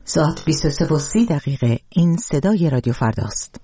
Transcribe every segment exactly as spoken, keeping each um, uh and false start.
ساعت بیست و سه و سی دقیقه. این صدای رادیو فرداست.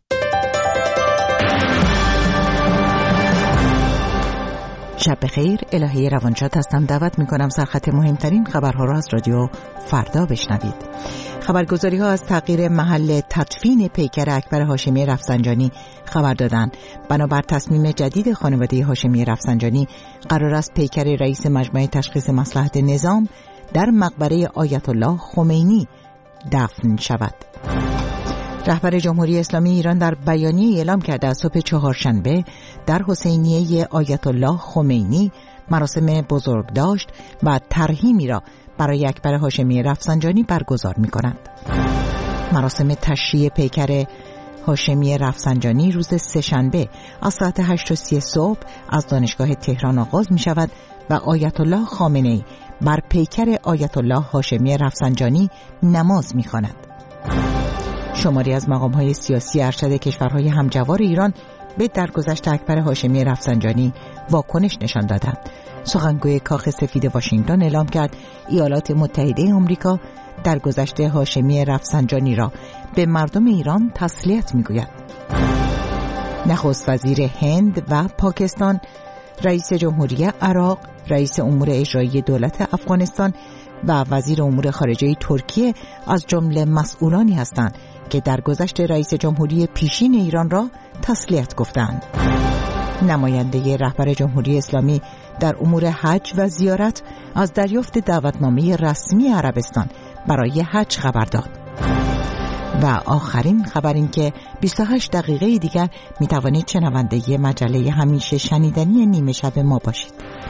شب بخیر، الهی روانشاد هستم. دعوت میکنم سرخط مهمترین خبرها را از رادیو فردا بشنوید. خبرگزاری ها از تغییر محل تدفین پیکر اکبر هاشمی رفسنجانی خبر دادند. بنابر تصمیم جدید خانواده هاشمی رفسنجانی، قرار است پیکر رئیس مجمع تشخیص مصلحت نظام در مقبره آیت الله خمینی دفن شود. رهبر جمهوری اسلامی ایران در بیانیه اعلام کرده از صبح چهارشنبه در حسینیه آیت الله خمینی مراسم بزرگداشت و ترحیمی را برای اکبر هاشمی رفسنجانی برگزار می کنند. مراسم تشییع پیکر هاشمی رفسنجانی روز سه‌شنبه از ساعت هشت و سی صبح از دانشگاه تهران آغاز می شود و آیت الله خامنه‌ای بر پیکر آیت الله هاشمی رفسنجانی نماز می خواند. شماری از مقام‌های سیاسی ارشد کشورهای همجوار ایران به درگذشت اکبر هاشمی رفسنجانی واکنش نشان دادند. سخنگوی کاخ سفید واشنگتن اعلام کرد ایالات متحده آمریکا درگذشت هاشمی رفسنجانی را به مردم ایران تسلیت می‌گوید. نخست وزیر هند و پاکستان، رئیس جمهوری عراق، رئیس امور اجرایی دولت افغانستان و وزیر امور خارجه ترکیه از جمله مسئولانی هستند که درگذشت رئیس جمهوری پیشین ایران را تسلیت گفتند. نماینده رهبر جمهوری اسلامی در امور حج و زیارت از دریافت دعوتنامه رسمی عربستان برای حج خبر داد. و آخرین خبر این که بیست و هشت دقیقه دیگر می توانید شنونده مجله همیشه شنیدنی نیمه شب ما باشید.